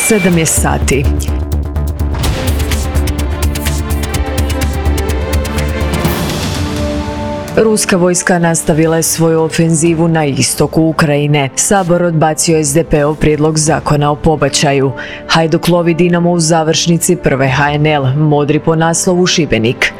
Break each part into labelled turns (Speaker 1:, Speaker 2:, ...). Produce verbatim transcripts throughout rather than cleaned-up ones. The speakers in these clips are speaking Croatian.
Speaker 1: sedam je sati. Ruska vojska nastavila je svoju ofenzivu na istoku Ukrajine. Sabor odbacio es de peov prijedlog zakona o pobačaju. Hajduk lovi Dinamo u završnici prve ha en el, modri po naslovu Šibenik.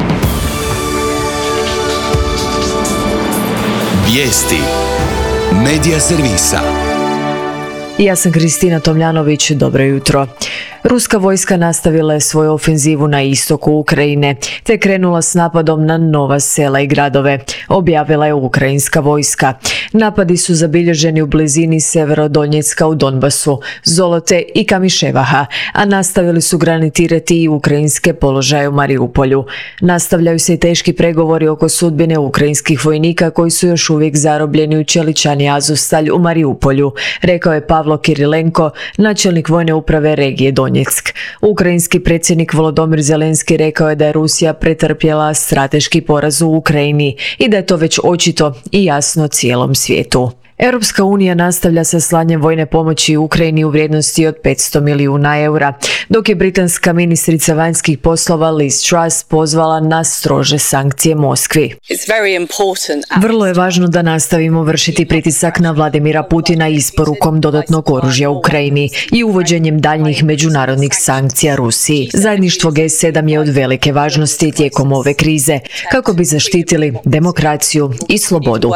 Speaker 2: Vijesti Medija servisa.
Speaker 1: Ja sam Kristina Tomljanović, dobro jutro. Ruska vojska nastavila je svoju ofenzivu na istoku Ukrajine, te krenula s napadom na nova sela i gradove, objavila je ukrajinska vojska. Napadi su zabilježeni u blizini Severodonjecka u Donbasu, Zolote i Kamiševaha, a nastavili su granitirati i ukrajinske položaje u Mariupolju. Nastavljaju se i teški pregovori oko sudbine ukrajinskih vojnika koji su još uvijek zarobljeni u čeličani Azovstalj u Mariupolju, rekao je Pavlo Kirilenko, načelnik vojne uprave regije Donjeck. Ukrajinski predsjednik Volodymyr Zelenski rekao je da je Rusija pretrpjela strateški poraz u Ukrajini i da je to već očito i jasno cijelom svijetu. Europska unija nastavlja sa slanjem vojne pomoći Ukrajini u vrijednosti od petsto milijuna eura, dok je britanska ministrica vanjskih poslova Liz Truss pozvala na strože sankcije Moskvi. Vrlo je važno da nastavimo vršiti pritisak na Vladimira Putina isporukom dodatnog oružja Ukrajini i uvođenjem daljnjih međunarodnih sankcija Rusiji. Zajedništvo ge sedam je od velike važnosti tijekom ove krize, kako bi zaštitili demokraciju i slobodu.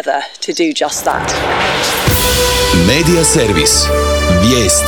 Speaker 2: Medija servis. Vijesti.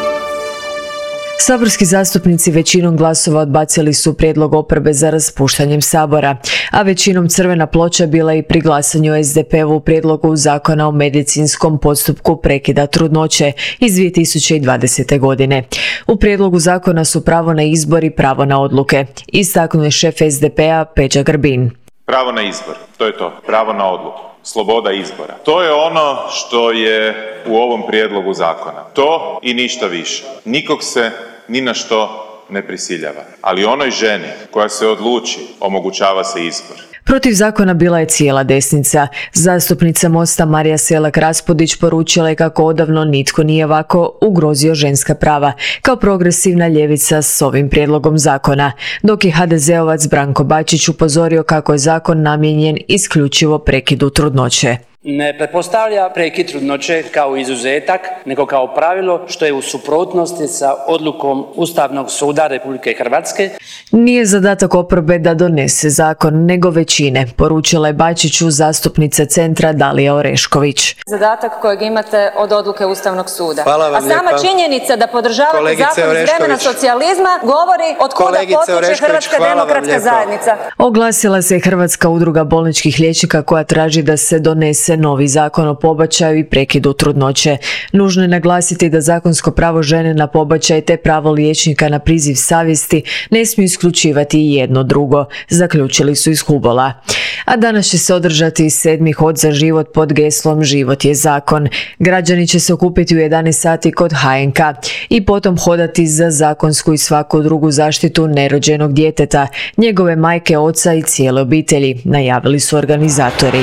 Speaker 1: Saborski zastupnici većinom glasova odbacili su prijedlog oporbe za raspuštanjem Sabora, a većinom crvena ploča bila i pri glasanju es de peovu prijedlogu zakona o medicinskom postupku prekida trudnoće iz dvije tisuće dvadesete. godine. U prijedlogu zakona su pravo na izbor i pravo na odluke, istaknuo je šef es de pea Peđa Grbin.
Speaker 3: Pravo na izbor, to je to, pravo na odluku. Sloboda izbora. To je ono što je u ovom prijedlogu zakona. To i ništa više. Nikog se ni na što ne prisiljava. Ali onoj ženi koja se odluči, omogućava se izbor.
Speaker 1: Protiv zakona bila je cijela desnica. Zastupnica Mosta Marija Selak-Raspudić poručila je kako odavno nitko nije ovako ugrozio ženska prava, kao progresivna ljevica s ovim prijedlogom zakona, dok je ha de zeovac Branko Bačić upozorio kako je zakon namijenjen isključivo prekidu trudnoće.
Speaker 4: Ne pretpostavlja prekid trudnoće kao izuzetak, nego kao pravilo što je u suprotnosti sa odlukom Ustavnog suda Republike Hrvatske.
Speaker 1: Nije zadatak oporbe da donese zakon, nego većine, poručila je Bačiću zastupnica Centra Dalija Orešković.
Speaker 5: Zadatak kojeg imate od odluke Ustavnog suda.
Speaker 6: A sama
Speaker 5: lijepa. Činjenica da podržavate
Speaker 6: Kolegice
Speaker 5: zakon iz vremena socijalizma govori od kuda potiče Hrvatska demokratska zajednica.
Speaker 1: Oglasila se Hrvatska udruga bolničkih liječnika koja traži da se donese novi zakon o pobačaju i prekidu trudnoće. Nužno je naglasiti da zakonsko pravo žene na pobačaj te pravo liječnika na priziv savjesti ne smiju isključivati jedno drugo, zaključili su iz Hubola. A danas će se održati sedmi hod za život pod geslom Život je zakon. Građani će se okupiti u jedanaest sati kod ha en ka i potom hodati za zakonsku i svaku drugu zaštitu nerođenog djeteta, njegove majke, oca i cijele obitelji, najavili su organizatori.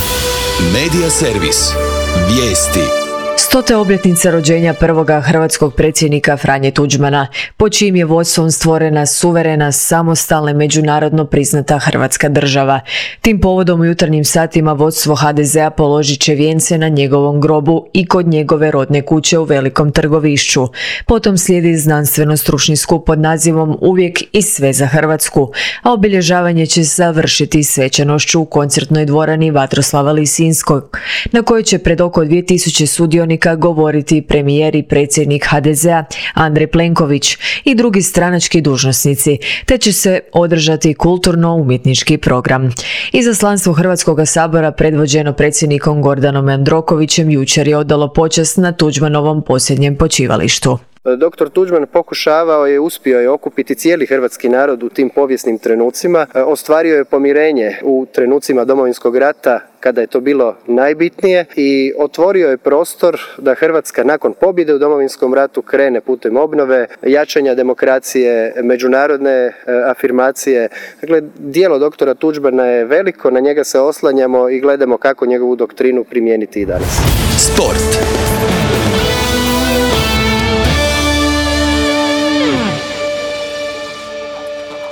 Speaker 2: Medija servis. Vijesti.
Speaker 1: Stote obljetnica rođenja prvoga hrvatskog predsjednika Franje Tuđmana, po čijim je vodstvom stvorena suverena, samostalna, međunarodno priznata Hrvatska država. Tim povodom u jutarnjim satima vodstvo ha de zea položit će vijence na njegovom grobu i kod njegove rodne kuće u Velikom Trgovišću. Potom slijedi znanstveno-stručni skup pod nazivom Uvijek i sve za Hrvatsku, a obilježavanje će završiti svečanošću u koncertnoj dvorani Vatroslava Lisinskog, na kojoj će pred oko dvije tisuće sudionika govoriti premijer i predsjednik ha de zea Andrej Plenković i drugi stranački dužnosnici, te će se održati kulturno-umjetnički program. Izaslanstvo Hrvatskog sabora predvođeno predsjednikom Gordanom Jandrokovićem jučer je odalo počast na Tuđmanovom posljednjem počivalištu.
Speaker 6: Doktor Tuđman pokušavao je, uspio je okupiti cijeli hrvatski narod u tim povijesnim trenucima, ostvario je pomirenje u trenucima Domovinskog rata kada je to bilo najbitnije i otvorio je prostor da Hrvatska nakon pobjede u Domovinskom ratu krene putem obnove, jačanja demokracije, međunarodne afirmacije. Dakle, djelo doktora Tuđmana je veliko, na njega se oslanjamo i gledamo kako njegovu doktrinu primijeniti i danas.
Speaker 2: Sport.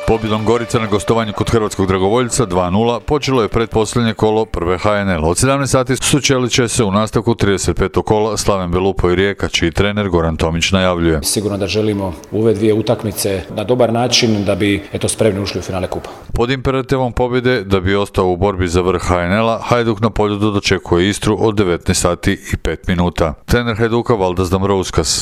Speaker 7: Pobjedom Gorica na gostovanju kod hrvatskog dragovoljca dva nula počelo je pretposljednje kolo prve H N L. Od sedamnaest sati sučelit će se u nastavku trideset petog kola Slaven Belupo i Rijeka, čiji trener Goran Tomić najavljuje.
Speaker 8: Sigurno da želimo u ove dvije utakmice na dobar način da bi eto spremni ušli u finale kupa.
Speaker 7: Pod imperativom pobjede da bi ostao u borbi za vrh H N L-a, Hajduk na Poljudu dočekuje Istru od devetnaest sati i pet minuta. Trener Hajduka Valdas Dambrauskas.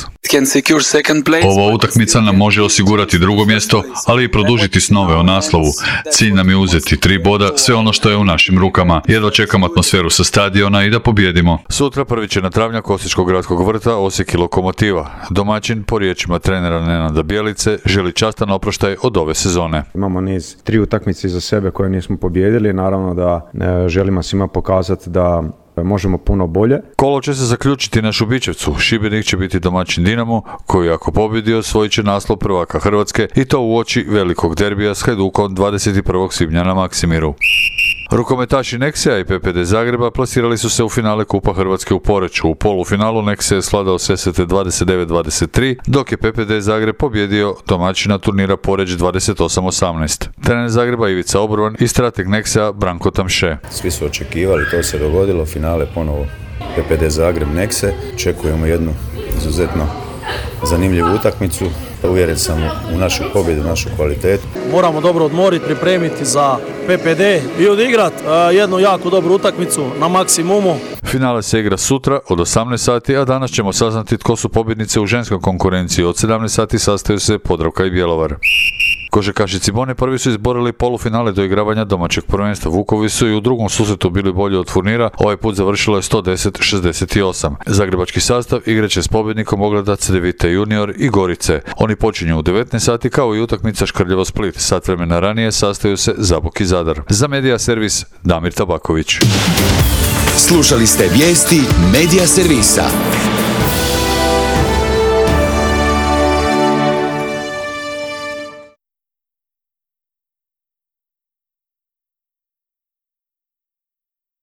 Speaker 9: Ova utakmica nam može osigurati drugo mjesto, ali i produžiti snove o naslovu. Cilj nam je uzeti tri boda, sve ono što je u našim rukama. Jedva čekam atmosferu sa stadiona i da pobjedimo.
Speaker 7: Sutra prvi će na travnjak Osječkog gradskog vrta Osijek i Lokomotiva. Domaćin, po riječima trenera Nenada Bjelice, želi častan oproštaj od ove sezone.
Speaker 10: Imamo niz tri utakmice iza sebe koje nismo pobijedili. Naravno da želimo svima pokazati da možemo puno bolje.
Speaker 7: Kolo će se zaključiti na Šubićevcu. Šibenik će biti domaćin Dinamo, koji ako pobjedi osvojit će naslov prvaka Hrvatske i to uoči velikog derbija s Hajdukom dvadeset prvog svibnja na Maksimiru. Rukometaši Nexia i P P D Zagreba plasirali su se u finale Kupa Hrvatske u Poreču. U polufinalu Nexia je svladao Sesvete dvadeset devet dvadeset tri, dok je P P D Zagreb pobjedio domaćina turnira Poreč dvadeset osam osamnaest. Trener Zagreba Ivica Obrovan i strateg Nexia Branko Tamše.
Speaker 11: Svi su očekivali, to se dogodilo, finale ponovo P P D Zagreb Nexe. Očekujemo jednu izuzetno zanimljivu utakmicu. Uvjeren sam u našu pobjedu, našu kvalitetu.
Speaker 12: Moramo dobro odmoriti, pripremiti za P P D i odigrati jednu jako dobru utakmicu na maksimumu.
Speaker 7: Finale se igra sutra od osamnaest sati, a danas ćemo saznati tko su pobjednice u ženskoj konkurenciji. Od sedamnaest sati sastaju se Podravka i Bjelovar. Košarkaši Cibone prvi su izborili polufinale do igravanja domaćeg prvenstva. Vukovi su i u drugom susretu bili bolji od turnira, ovaj put završilo je sto deset šezdeset osam. Zagrebački sastav igraće s pobjednikom Ogleda Cedevita Junior i Gorice. Oni počinju u devetnaest sati kao i utakmica Škrljevo Split. Sat vremena ranije sastaju se Zabok i Zadar. Za Medija Servis Damir Tabaković.
Speaker 2: Slušali ste vijesti Medija Servisa.